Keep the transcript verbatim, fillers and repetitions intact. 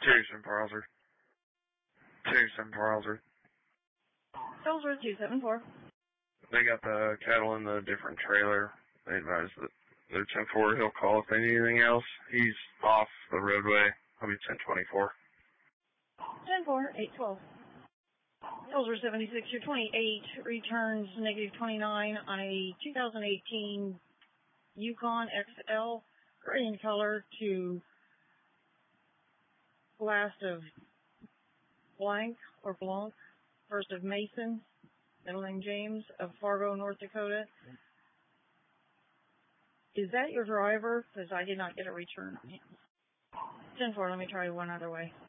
Two seven four Ellsworth. Two seven four Ellsworth. Ellsworth two seven four. They got the cattle in the different trailer. They advised that they're ten four. He'll call if they need anything else. He's off the roadway. I'll be ten twenty-four. ten four, eight twelve. Ellsworth seventy-six, your twenty-eight returns negative twenty-nine on a two thousand eighteen Yukon X L, gray in color, to last of Blank or Blanc, first of Mason, middle name James, of Fargo, North Dakota. Is that your driver? Because I did not get a return. ten four, let me try one other way.